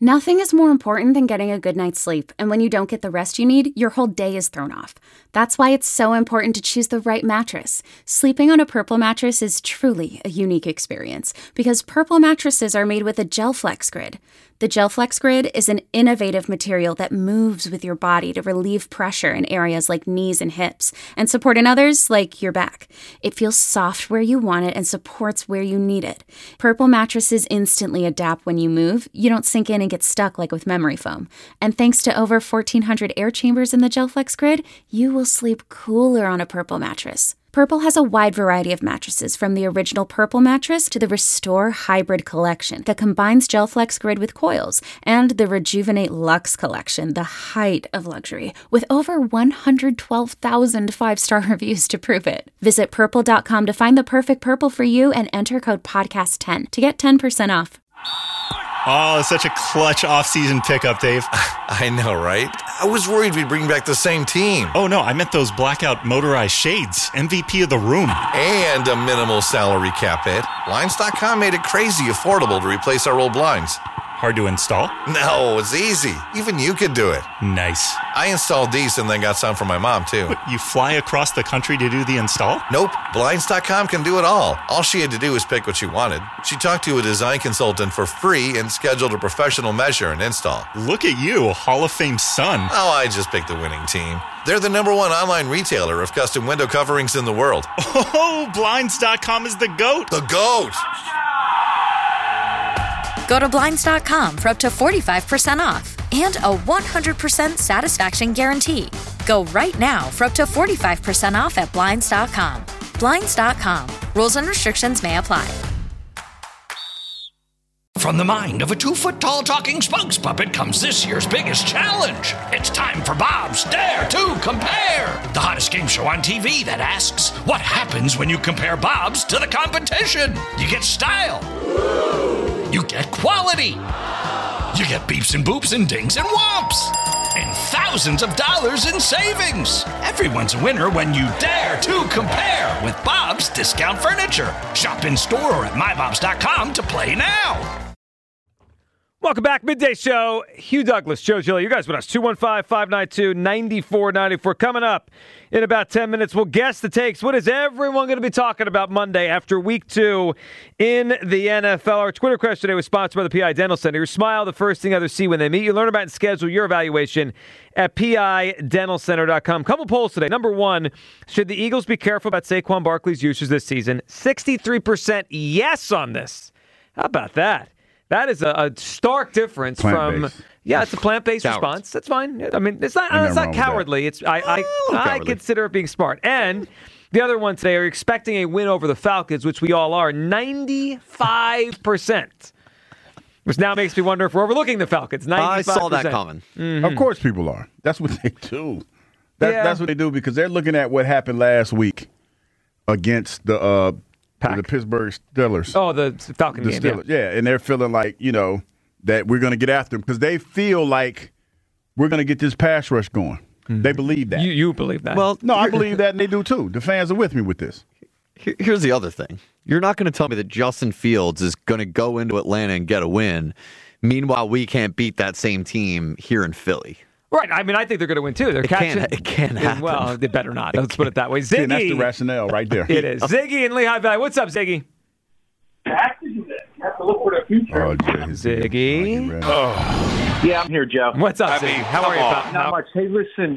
Nothing is more important than getting a good night's sleep, and when you don't get the rest you need, your whole day is thrown off. That's why it's so important to choose the right mattress. Sleeping on a Purple mattress is truly a unique experience, because Purple mattresses are made with a GelFlex Grid. The GelFlex Grid is an innovative material that moves with your body to relieve pressure in areas like knees and hips, and support in others like your back. It feels soft where you want it and supports where you need it. Purple mattresses instantly adapt when you move. You don't sink in and get stuck like with memory foam. And thanks to over 1,400 air chambers in the GelFlex Grid, you will sleep cooler on a Purple mattress. Purple has a wide variety of mattresses, from the original Purple mattress to the Restore Hybrid collection that combines GelFlex Grid with coils, and the Rejuvenate Luxe collection, the height of luxury, with over 112,000 five-star reviews to prove it. Visit purple.com to find the perfect Purple for you and enter code podcast10 to get 10% off. Oh, it's such a clutch off-season pickup, Dave. I know, right? I was worried we'd bring back the same team. Oh, no, I meant those blackout motorized shades. MVP of the room. And a minimal salary cap hit. Blinds.com made it crazy affordable to replace our old blinds. Hard to install? No, it's easy. Even you could do it. Nice. I installed these and then got some for my mom, too. What, you fly across the country to do the install? Nope. Blinds.com can do it all. All she had to do was pick what she wanted. She talked to a design consultant for free and scheduled a professional measure and install. Look at you, Hall of Fame son. Oh, I just picked the winning team. They're the #1 online retailer of custom window coverings in the world. Oh, Blinds.com is the GOAT. The GOAT! Go to Blinds.com for up to 45% off and a 100% satisfaction guarantee. Go right now for up to 45% off at Blinds.com. Blinds.com. Rules and restrictions may apply. From the mind of a 2-foot-tall talking spokes puppet comes this year's biggest challenge. It's time for Bob's Dare to Compare, the hottest game show on TV that asks, what happens when you compare Bob's to the competition? You get style. You get quality. You get beeps and boops and dings and whomps. And thousands of dollars in savings. Everyone's a winner when you dare to compare with Bob's Discount Furniture. Shop in store or at mybobs.com to play now. Welcome back. Midday Show. Hugh Douglas, Joe Giglio. You guys with us. 215-592-9494. Coming up in about 10 minutes, we'll guess the takes. What is everyone going to be talking about Monday after Week 2 in the NFL? Our Twitter question today was sponsored by the PI Dental Center. Your smile, the first thing others see when they meet you. Learn about and schedule your evaluation at PIDentalCenter.com. Couple polls today. Number 1, should the Eagles be careful about Saquon Barkley's usage this season? 63% yes on this. How about that? That is a stark difference from it's a plant-based response. That's fine. I mean, it's not cowardly. It's I consider it being smart. And the other one today, are you expecting a win over the Falcons, which we all are, 95%. Which now makes me wonder if we're overlooking the Falcons. 95%. I saw that coming. Mm-hmm. Of course people are. That's what they do. That's what they do, because they're looking at what happened last week against the Pittsburgh Steelers. Oh, the Falcon game. Steelers, yeah, and they're feeling like, that we're going to get after them because they feel like we're going to get this pass rush going. Mm-hmm. They believe that. You believe that? Well, no, I believe that, and they do too. The fans are with me with this. Here's the other thing. You're not going to tell me that Justin Fields is going to go into Atlanta and get a win. Meanwhile, we can't beat that same team here in Philly. Right. I mean, I think they're going to win, too. It can't happen. Well, they better not. Let's put it that way. Ziggy. That's the rationale right there. It is. Ziggy in Lehigh Valley. What's up, Ziggy? You have to do that. You have to look for the future. Oh, Ziggy. Yeah, I'm here, Joe. What's up, Ziggy? How are you, pal? Not much. Hey, listen.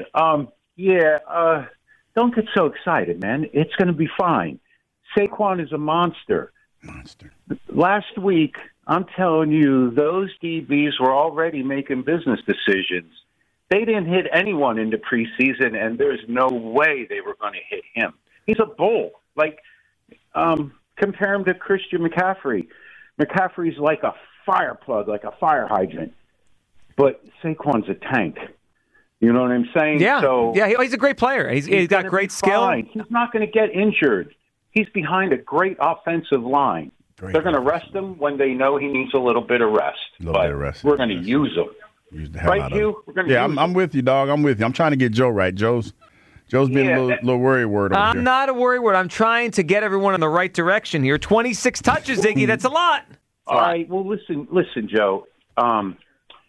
Don't get so excited, man. It's going to be fine. Saquon is a monster. Last week, I'm telling you, those DBs were already making business decisions. They didn't hit anyone in the preseason, and there's no way they were going to hit him. He's a bull. Compare him to Christian McCaffrey. McCaffrey's like a fire plug, like a fire hydrant. But Saquon's a tank. You know what I'm saying? Yeah, he's a great player. He's got great skill. Fine. He's not going to get injured. He's behind a great offensive line. They're going to rest him when they know he needs a little bit of rest. We're going to use him. Right, Hugh? I'm with you, dog. I'm with you. I'm trying to get Joe right. Joe's being a little worry word over here. I'm not a worry word. I'm trying to get everyone in the right direction here. 26 touches, Ziggy. That's a lot. All right. Well, listen, Joe.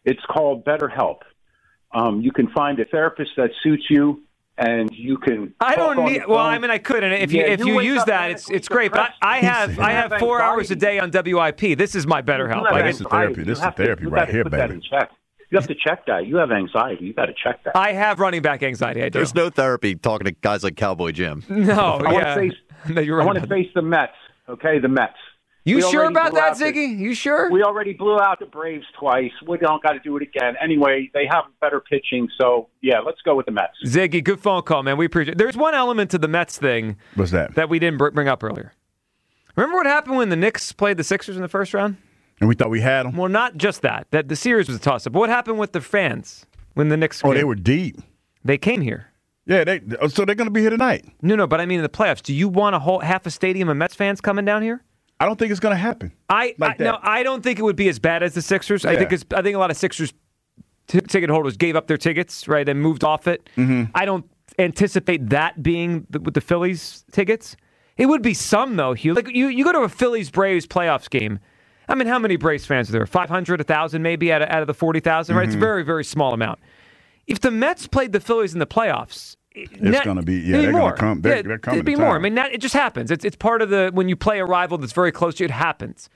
It's called BetterHelp. You can find a therapist that suits you, and you can. I don't need. Well, I mean, I could, and if you use that, it's great. But I have 4 hours a day on WIP. This is my BetterHelp. This is therapy. This is therapy right here, baby. You have to check that. You have anxiety. You got to check that. I have running back anxiety. I do. There's no therapy talking to guys like Cowboy Jim. No, I want to face the Mets. Okay, the Mets. You sure about that, Ziggy? You sure? We already blew out the Braves twice. We don't got to do it again. Anyway, they have better pitching, so yeah, let's go with the Mets. Ziggy, good phone call, man. We appreciate it. There's one element to the Mets thing. What's that? That we didn't bring up earlier. Remember what happened when the Knicks played the Sixers in the first round? And we thought we had them? Well, not just that. That the series was a toss-up. But what happened with the fans when the Knicks came? Oh, they were deep. They came here. Yeah, so they're going to be here tonight. No, but I mean in the playoffs. Do you want half a stadium of Mets fans coming down here? I don't think it's going to happen. I don't think it would be as bad as the Sixers. Yeah. I think a lot of Sixers ticket holders gave up their tickets, right, and moved off it. Mm-hmm. I don't anticipate that being with the Phillies tickets. It would be some, though, Hugh. Like you go to a Phillies-Braves playoffs game. I mean, how many Braves fans are there? 500, 1,000 maybe out of the 40,000, right? Mm-hmm. It's a very, very small amount. If the Mets played the Phillies in the playoffs, it's going to be, they're going to come. They're coming. It'd be more. I mean, it just happens. It's part of when you play a rival that's very close to you, it happens.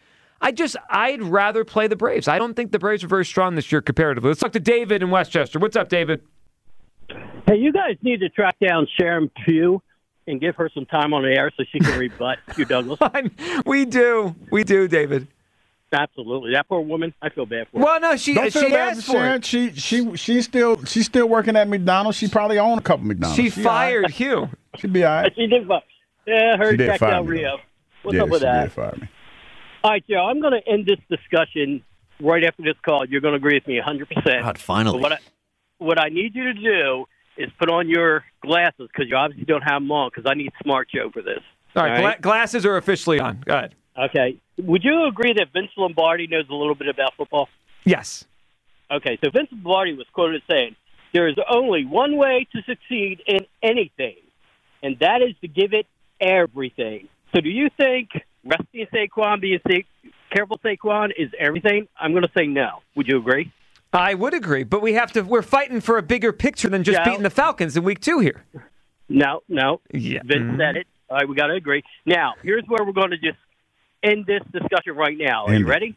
I'd rather play the Braves. I don't think the Braves are very strong this year comparatively. Let's talk to David in Westchester. What's up, David? Hey, you guys need to track down Sharon Pugh and give her some time on the air so she can rebut Hugh Douglas. We do, David. Absolutely, that poor woman. I feel bad for her. Well, no, she asked for it. She's still working at McDonald's. She probably owned a couple McDonald's. She fired Hugh. She'd be all right. She did fire. Yeah, her Jack Del Rio. What's up with that? Did fire me. All right, Joe. I'm going to end this discussion right after this call. You're going to agree with me 100%. God, finally. But what I need you to do is put on your glasses because you obviously don't have them on because I need Smart Joe for this. All right? Glasses are officially on. Go ahead. Okay. Would you agree that Vince Lombardi knows a little bit about football? Yes. Okay, so Vince Lombardi was quoted saying, there is only one way to succeed in anything, and that is to give it everything. So do you think resting Saquon, being careful Saquon is everything? I'm going to say no. Would you agree? I would agree, but we're fighting for a bigger picture than just beating the Falcons in week 2 here. No. Yeah. Vince said it. All right, we got to agree. Now, here's where we're going to just end this discussion right now. Are you ready?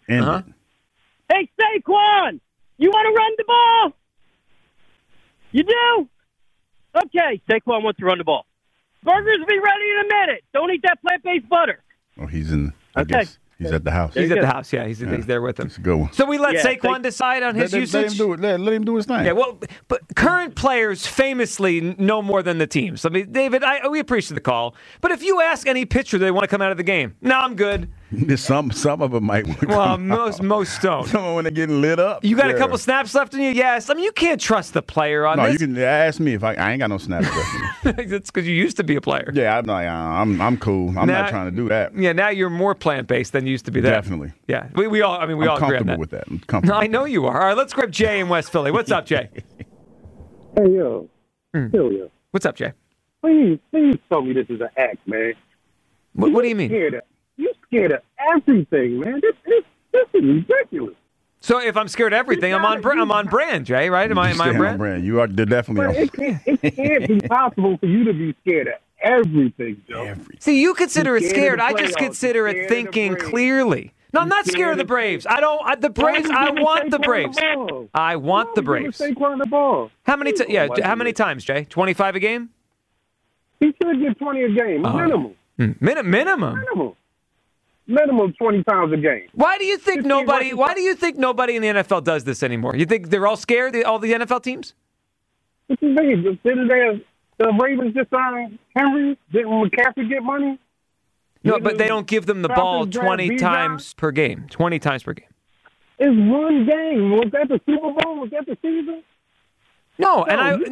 Hey, Saquon, you want to run the ball? You do? Okay, Saquon wants to run the ball. Burgers will be ready in a minute. Don't eat that plant-based butter. Oh, he's in. I guess he's at the house. He's at the house. Yeah, he's there with him. That's a good one. So we let Saquon decide on his usage. Let him do it. Let him do his thing. Yeah. Well, but current players famously know more than the teams. I mean, David, we appreciate the call, but if you ask any pitcher, they want to come out of the game. No, I'm good. Some of them might. Well, most don't. Some when they're getting lit up. You got a couple snaps left in you? Yes. I mean, you can't trust the player on this. No, you can ask me if I ain't got no snaps left in me. That's because you used to be a player. Yeah, I'm cool. I'm not trying to do that. Yeah, now you're more plant-based than you used to be. Definitely. Yeah, we all agree on that. I'm comfortable with that. I'm comfortable. I know you are. All right, let's grab Jay in West Philly. What's up, Jay? Hey, yo. Yo. What's up, Jay? Please tell me this is an act, man. What do you mean? You're scared of everything, man. This is ridiculous. So if I'm scared of everything, I'm on brand, Jay, right? Am I on brand? You are definitely on brand. It can't be possible for you to be scared of everything, Joe. See, you consider it scared. I just consider it thinking clearly. No, I'm not scared of the Braves. I want the Braves. I want the Braves. Saquon the ball. How many times, Jay? 25 a game? He should get 20 a game, minimum. Minimum 20 pounds a game. Why do you think nobody in the NFL does this anymore? You think they're all scared, all the NFL teams? What you mean? Didn't the Ravens just sign Henry? Didn't McCaffrey get money? No, but they don't give them the ball 20 times per game. 20 times per game. It's one game. Was that the Super Bowl? Was that the season? No,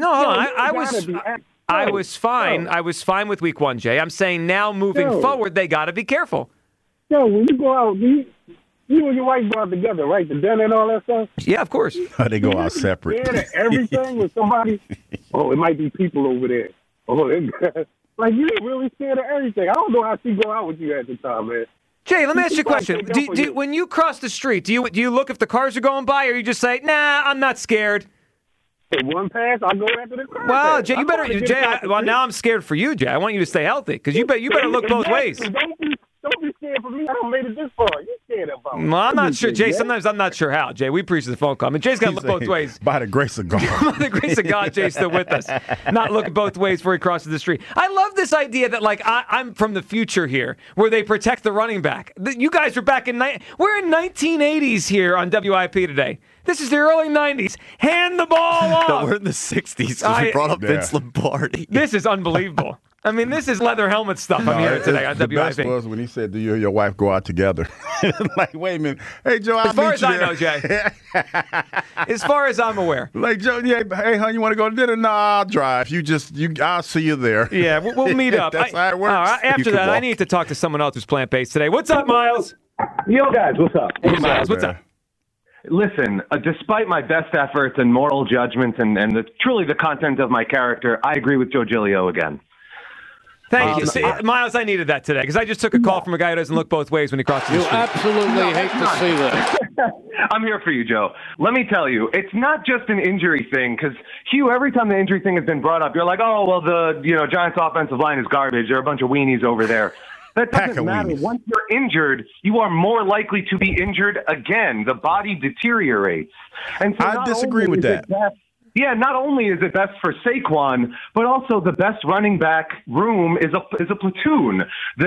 I was fine. I was fine with Week 1, Jay. I'm saying now moving forward, they got to be careful. Yo, when you go out, you and your wife go out together, right? The dinner and all that stuff? Yeah, of course. They go out separate. Everything with somebody. Oh, it might be people over there. Oh, like, you really scared of everything. I don't know how she go out with you at the time, man. Jay, let me ask you a question. When you cross the street, do you look if the cars are going by, or you just say, nah, I'm not scared? Hey, one pass, I'll go after the car. Well, Jay, you better. Now I'm scared for you, Jay. I want you to stay healthy because you better look both ways. Don't be scared for me. I don't made it this far. You're scared about it. Well, I'm not sure, Jay. Sometimes I'm not sure how. Jay, we appreciate the phone call. I mean, Jay's got to look both ways. By the grace of God. By the grace of God, Jay's still with us. Not looking both ways before he crosses the street. I love this idea that, like, I'm from the future here, where they protect the running back. You guys are back in we're in 1980s here on WIP today. This is the early 90s. Hand the ball off. No, we're in the 60s because we brought up Vince Lombardi. This is unbelievable. I mean, this is leather helmet stuff I'm hearing today on WIP. The best was when he said, do you and your wife go out together? Like, wait a minute. Hey, Joe, I'll As far meet as you I there. know, Jay. As far as I'm aware. Like, Joe, yeah, hey, hon, you want to go to dinner? No, I'll drive. I'll see you there. Yeah, we'll meet up. That's how it works. After that, I need to talk to someone else who's plant-based today. What's up, Miles? Yo, guys, what's up? Hey, Miles, what's up? Listen, despite my best efforts and moral judgments and truly the content of my character, I agree with Joe Giglio again. Thank you. See, Miles, I needed that today because I just took a call from a guy who doesn't look both ways when he crosses the street. You absolutely hate to see that. I'm here for you, Joe. Let me tell you, it's not just an injury thing because, Hugh, every time the injury thing has been brought up, you're like, oh, well, the Giants offensive line is garbage. There are a bunch of weenies over there. That doesn't matter. Once you're injured, you are more likely to be injured again. The body deteriorates. And so I disagree with that. Not only is it best for Saquon, but also the best running back room is a platoon.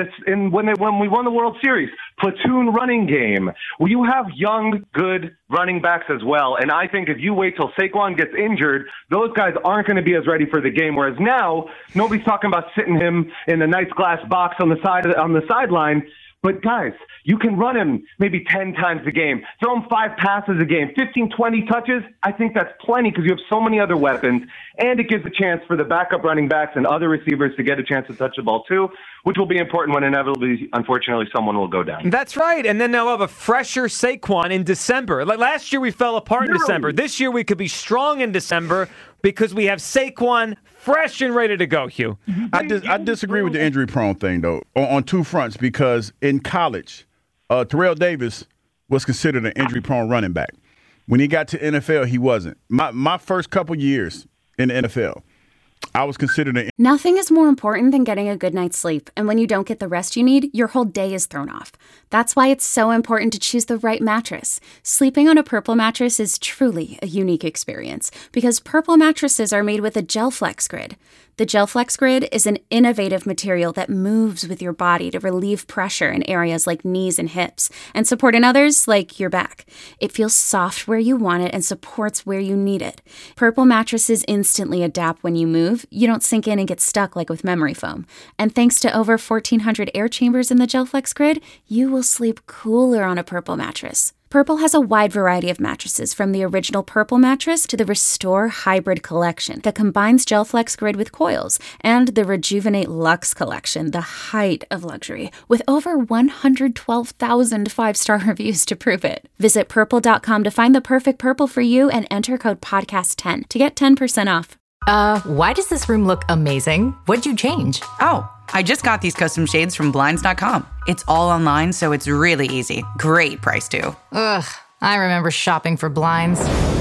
When we won the World Series, platoon running game. Well, you have young, good running backs as well. And I think if you wait till Saquon gets injured, those guys aren't going to be as ready for the game. Whereas now, nobody's talking about sitting him in a nice glass box on the sideline. But, guys, you can run him maybe 10 times a game. Throw him 5 passes a game, 15, 20 touches. I think that's plenty because you have so many other weapons. And it gives a chance for the backup running backs and other receivers to get a chance to touch the ball, too, which will be important when inevitably, unfortunately, someone will go down. That's right. And then they'll have a fresher Saquon in December. Like last year, we fell apart in December. This year, we could be strong in December because we have Saquon fresh and ready to go, Hugh. I disagree with the injury-prone thing, though, on two fronts, because in college, Terrell Davis was considered an injury-prone running back. When he got to NFL, he wasn't. My first couple years in the NFL, I was considered Nothing is more important than getting a good night's sleep, and when you don't get the rest you need, your whole day is thrown off. That's why it's so important to choose the right mattress. Sleeping on a Purple mattress is truly a unique experience, because Purple mattresses are made with a GelFlex Grid. The GelFlex Grid is an innovative material that moves with your body to relieve pressure in areas like knees and hips, and support in others like your back. It feels soft where you want it and supports where you need it. Purple mattresses instantly adapt when you move. You don't sink in and get stuck like with memory foam. And thanks to over 1,400 air chambers in the GelFlex Grid, you will sleep cooler on a Purple mattress. Purple has a wide variety of mattresses, from the original Purple mattress to the Restore Hybrid collection that combines GelFlex Grid with coils, and the Rejuvenate Luxe collection, the height of luxury, with over 112,000 five-star reviews to prove it. Visit Purple.com to find the perfect Purple for you and enter code PODCAST10 to get 10% off. Why does this room look amazing? What'd you change? Oh, I just got these custom shades from Blinds.com. It's all online, so it's really easy. Great price, too. Ugh, I remember shopping for blinds.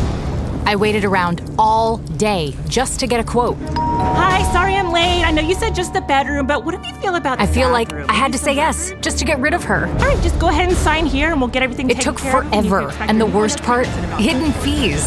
I waited around all day just to get a quote. Hi, sorry I'm late. I know you said just the bedroom, but what do you feel about the I feel bathroom? like I had to say yes just to get rid of her. All right, just go ahead and sign here and we'll get everything It taken took care of. forever, and the worst part, hidden fees.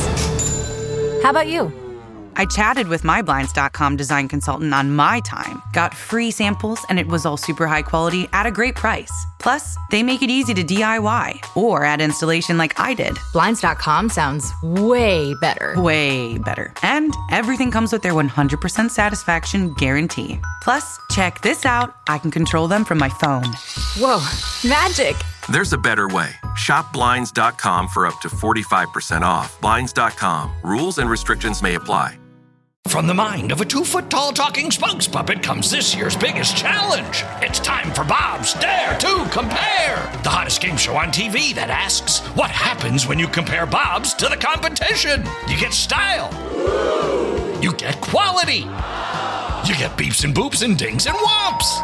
How about you? I chatted with my Blinds.com design consultant on my time, got free samples, and it was all super high quality at a great price. Plus, they make it easy to DIY or add installation like I did. Blinds.com sounds way better. Way better. And everything comes with their 100% satisfaction guarantee. Plus, check this out. I can control them from my phone. Whoa, magic. There's a better way. Shop Blinds.com for up to 45% off. Blinds.com. Rules and restrictions may apply. From the mind of a 2-foot-tall talking spokes puppet comes this year's biggest challenge. It's time for Bob's Dare to Compare, the hottest game show on TV that asks, what happens when you compare Bob's to the competition? You get style. You get quality. You get beeps and boops and dings and whomps.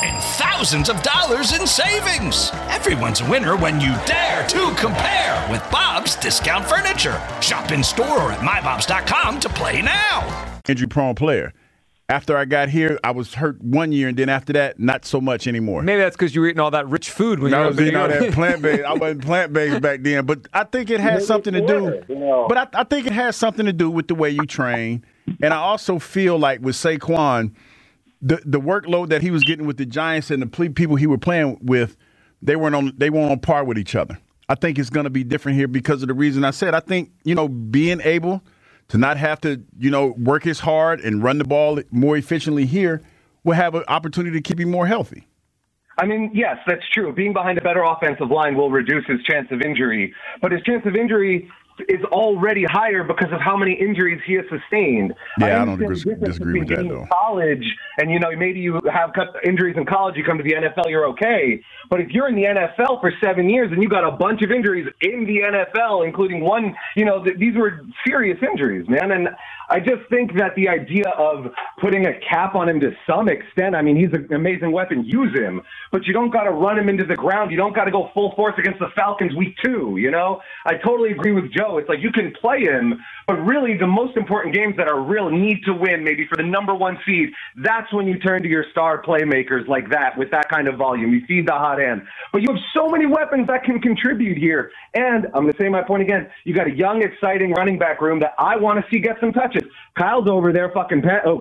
and thousands of dollars in savings. Everyone's a winner when you dare to compare with Bob's Discount Furniture. Shop in store or at mybobs.com to play now. Injury-prone player. After I got here, I was hurt 1 year, and then after that, not so much anymore. Maybe that's because you were eating all that rich food when I was eating all that plant-based. I wasn't plant-based back then, but I think it has something to do. But I think it has something to do with the way you train, and I also feel like with Saquon, the workload that he was getting with the Giants and the people he was playing with, they weren't on par with each other. I think it's going to be different here because of the reason I said. I think being able to not have to, work as hard and run the ball more efficiently here will have an opportunity to keep him more healthy. I mean, yes, that's true. Being behind a better offensive line will reduce his chance of injury, but his chance of injury is already higher because of how many injuries he has sustained. Yeah, I don't disagree with that, though. College, and maybe you have injuries in college, you come to the NFL, you're okay. But if you're in the NFL for 7 years and you got a bunch of injuries in the NFL, including one, these were serious injuries, man. And I just think that the idea of putting a cap on him to some extent, I mean, he's an amazing weapon, use him, but you don't got to run him into the ground. You don't got to go full force against the Falcons week 2, I totally agree with Joe. It's like you can play him, but really the most important games that are real need to win, maybe for the number 1 seed, that's when you turn to your star playmakers like that with that kind of volume. You feed the hot hand. But you have so many weapons that can contribute here. And I'm going to say my point again. You got a young, exciting running back room that I want to see get some touches. Kyle's over there fucking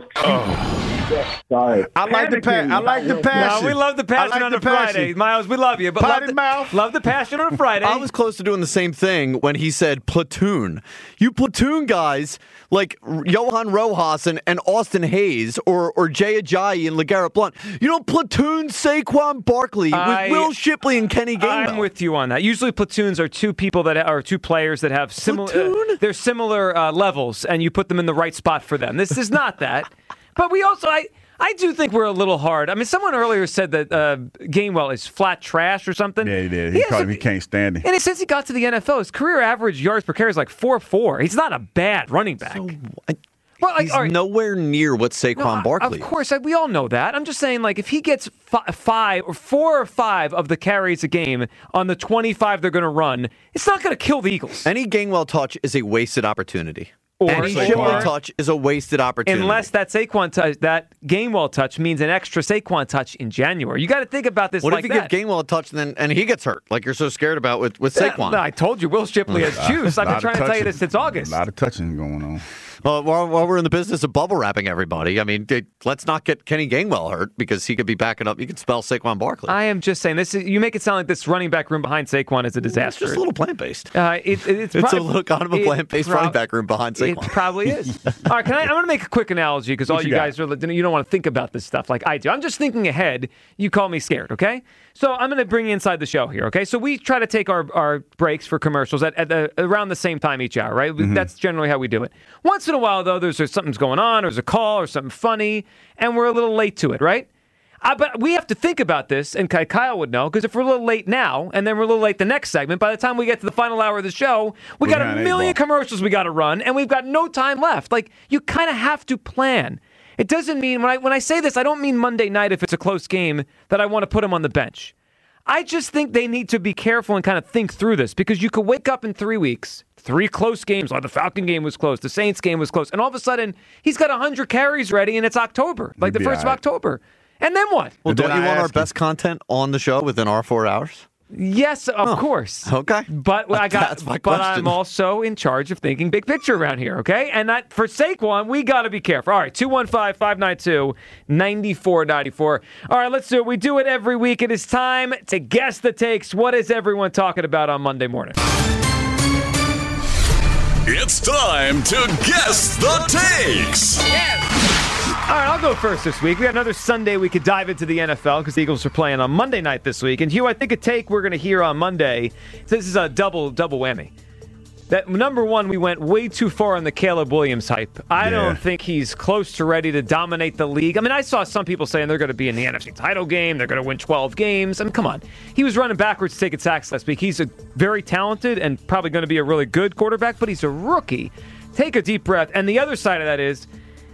sorry. I like the passion. No, we love the passion on a Friday. Miles, we love you. But love the passion on a Friday. I was close to doing the same thing when he said platoon. You platoon guys like Johan Rojas and Austin Hayes or Jay Ajayi and LeGarrette Blount. You don't platoon Saquon Barkley with Will Shipley and Kenny Gainwell. I'm with you on that. Usually platoons are two players that have similar they're similar levels, and you put them in the right spot for them. This is not that. But we also, I do think we're a little hard. I mean, someone earlier said that Gainwell is flat trash or something. Yeah, he did. He can't stand it. And since he got to the NFL, his career average yards per carry is like 4.4. He's not a bad running back. He's nowhere near what Saquon Barkley is. Of course, we all know that. I'm just saying, like, if he gets 4 or 5 of the carries a game on the 25 they're going to run, it's not going to kill the Eagles. Any Gainwell touch is a wasted opportunity. Any Shipley touch is a wasted opportunity. Unless that Saquon touch, that Gainwell touch means an extra Saquon touch in January. You got to think about this what like that. What if you give Gainwell a touch and he gets hurt, like you're so scared about with Saquon? I told you, Will Shipley has juice. I've been trying to tell you this since August. A lot of touching going on. Well, while we're in the business of bubble wrapping everybody, I mean, let's not get Kenny Gainwell hurt because he could be backing up. You could spell Saquon Barkley. I am just saying this. You make it sound like this running back room behind Saquon is a disaster. It's just a little plant-based. It's a little kind of a plant-based running back room behind Saquon. It probably is. All right, I'm going to make a quick analogy because all you guys you don't want to think about this stuff like I do. I'm just thinking ahead. You call me scared, okay? So I'm going to bring you inside the show here, okay? So we try to take our breaks for commercials at around the same time each hour, right? Mm-hmm. That's generally how we do it. Once in a while, though, there's something's going on, or there's a call or something funny, and we're a little late to it, right? But we have to think about this, and Kyle would know, because if we're a little late now, and then we're a little late the next segment, by the time we get to the final hour of the show, we got a million commercials we got to run, and we've got no time left. Like, you kind of have to plan. It doesn't mean, when I say this, I don't mean Monday night if it's a close game that I want to put him on the bench. I just think they need to be careful and kind of think through this, because you could wake up in 3 weeks, 3 close games, like the Falcon game was close, the Saints game was close, and all of a sudden, he's got 100 carries ready, and it's October, like the 1st of October. And then what? Well, don't you want our best content on the show within our 4 hours? Yes, of course. Okay. But I'm also in charge of thinking big picture around here, okay? And that for Saquon, we got to be careful. All right, 215-592-9494. All right, let's do it. We do it every week. It is time to guess the takes. What is everyone talking about on Monday morning? It's time to guess the takes. Yes. All right, I'll go first this week. We got another Sunday we could dive into the NFL because the Eagles are playing on Monday night this week. And Hugh, I think a take we're going to hear on Monday, this is a double whammy. That number one, we went way too far on the Caleb Williams hype. I don't think he's close to ready to dominate the league. I mean, I saw some people saying they're going to be in the NFC title game. They're going to win 12 games. I mean, come on. He was running backwards taking sacks last week. He's a very talented and probably going to be a really good quarterback, but he's a rookie. Take a deep breath. And the other side of that is,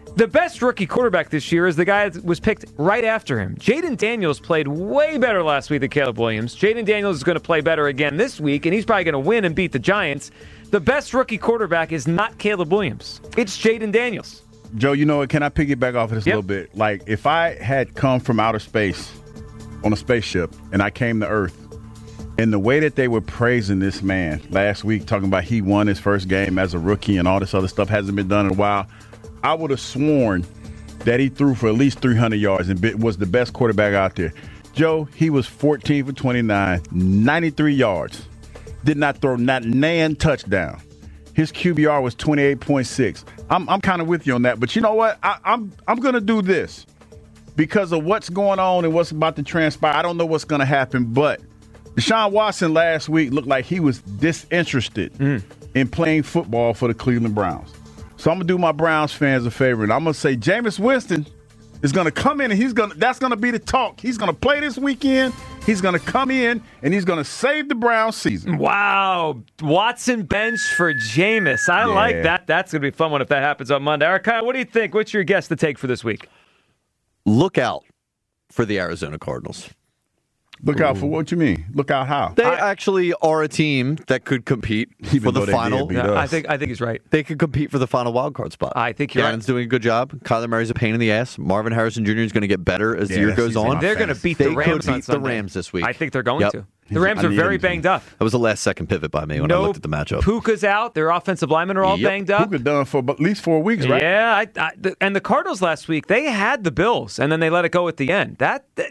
The best rookie quarterback this year is the guy that was picked right after him. Jaden Daniels played way better last week than Caleb Williams. Jaden Daniels is going to play better again this week, and he's probably going to win and beat the Giants. The best rookie quarterback is not Caleb Williams. It's Jaden Daniels. Joe, you know what? Can I piggyback off of this a little bit? Like, if I had come from outer space on a spaceship and I came to Earth, and the way that they were praising this man last week, talking about he won his first game as a rookie and all this other stuff hasn't been done in a while, I would have sworn that he threw for at least 300 yards and was the best quarterback out there. Joe, he was 14 for 29, 93 yards. Did not throw not nan touchdown. His QBR was 28.6. I'm kind of with you on that, but you know what? I'm going to do this because of what's going on and what's about to transpire. I don't know what's going to happen, but Deshaun Watson last week looked like he was disinterested in playing football for the Cleveland Browns. So I'm going to do my Browns fans a favor, and I'm going to say Jameis Winston is going to come in, and that's going to be the talk. He's going to play this weekend. He's going to come in, and he's going to save the Browns season. Wow. Watson bench for Jameis. I like that. That's going to be a fun one if that happens on Monday. All right, Kyle, what do you think? What's your guess to take for this week? Look out for the Arizona Cardinals. Look out for what you mean? Look out how? They actually are a team that could compete for the final. I think he's right. They could compete for the final wild card spot. I think you're Gannon's doing a good job. Kyler Murray's a pain in the ass. Marvin Harrison Jr. is going to get better as the year goes on. They're going to beat the Rams could on beat Sunday. the Rams this week. I think they're going to. The Rams are very banged up. That was the last second pivot by me when I looked at the matchup. Puka's out. Their offensive linemen are all banged up. Puka done for at least 4 weeks, right? Yeah. And the Cardinals last week, they had the Bills, and then they let it go at the end.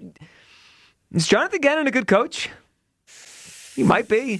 Is Jonathan Gannon a good coach? He might be.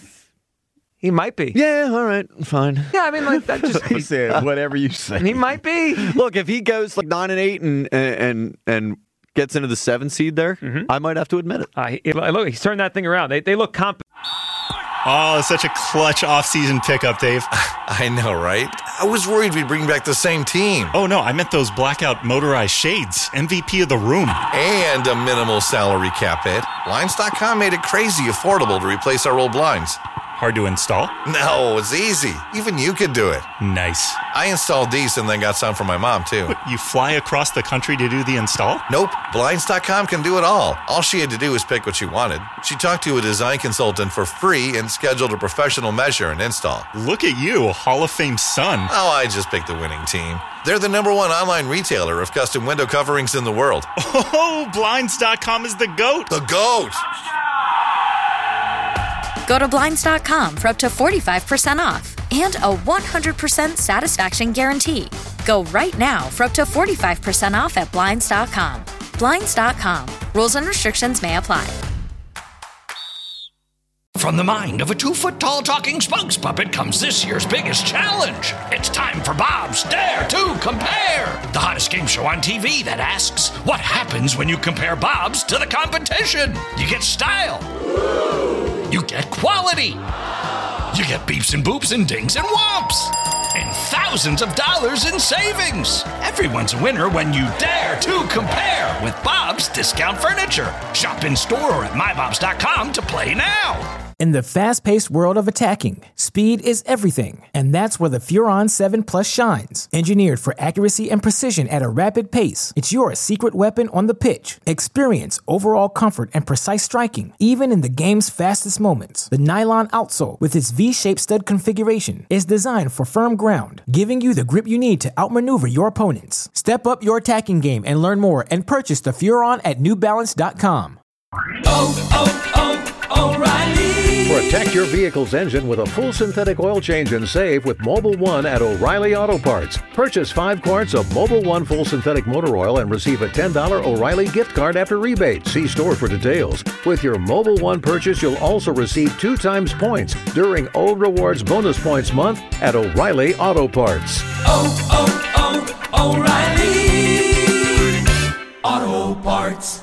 Yeah, all right, fine. Yeah, I mean, like that just he said whatever you say. He might be. Look, if he goes like 9-8 and gets into the 7 seed there, I might have to admit it. Look, he's turned that thing around. They look competent. Oh, such a clutch offseason pickup, Dave. I know, right? I was worried we'd bring back the same team. Oh, no, I meant those blackout motorized shades. MVP of the room. And a minimal salary cap hit. Blinds.com made it crazy affordable to replace our old blinds. Hard to install? No, it's easy. Even you could do it. Nice. I installed these and then got some for my mom, too. But you fly across the country to do the install? Nope. Blinds.com can do it all. All she had to do was pick what she wanted. She talked to a design consultant for free and scheduled a professional measure and install. Look at you, a Hall of Fame son. Oh, I just picked the winning team. They're the #1 online retailer of custom window coverings in the world. Oh, Blinds.com is the GOAT. The GOAT! Go to Blinds.com for up to 45% off and a 100% satisfaction guarantee. Go right now for up to 45% off at Blinds.com. Blinds.com. Rules and restrictions may apply. From the mind of a 2-foot-tall talking spokes puppet comes this year's biggest challenge. It's time for Bob's Dare to Compare, the hottest game show on TV that asks, what happens when you compare Bob's to the competition? You get style. You get quality. You get beeps and boops and dings and whomps. And thousands of dollars in savings. Everyone's a winner when you dare to compare with Bob's Discount Furniture. Shop in store or at mybobs.com to play now. In the fast-paced world of attacking, speed is everything, and that's where the Furon 7 Plus shines. Engineered for accuracy and precision at a rapid pace, it's your secret weapon on the pitch. Experience overall comfort and precise striking, even in the game's fastest moments. The nylon outsole, with its V-shaped stud configuration, is designed for firm ground, giving you the grip you need to outmaneuver your opponents. Step up your attacking game and learn more and purchase the Furon at newbalance.com. O'Reilly. Protect your vehicle's engine with a full synthetic oil change and save with Mobil 1 at O'Reilly Auto Parts. Purchase 5 quarts of Mobil 1 full synthetic motor oil and receive a $10 O'Reilly gift card after rebate. See store for details. With your Mobil 1 purchase, you'll also receive 2 times points during O Rewards Bonus Points Month at O'Reilly Auto Parts. O'Reilly Auto Parts.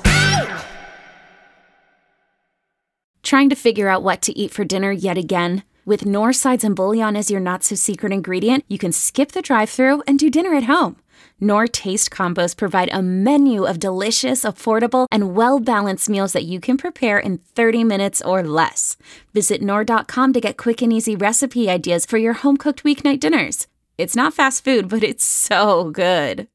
Trying to figure out what to eat for dinner yet again? With Knorr sides and bouillon as your not-so-secret ingredient, you can skip the drive-thru and do dinner at home. Knorr Taste Combos provide a menu of delicious, affordable, and well-balanced meals that you can prepare in 30 minutes or less. Visit Knorr.com to get quick and easy recipe ideas for your home-cooked weeknight dinners. It's not fast food, but it's so good.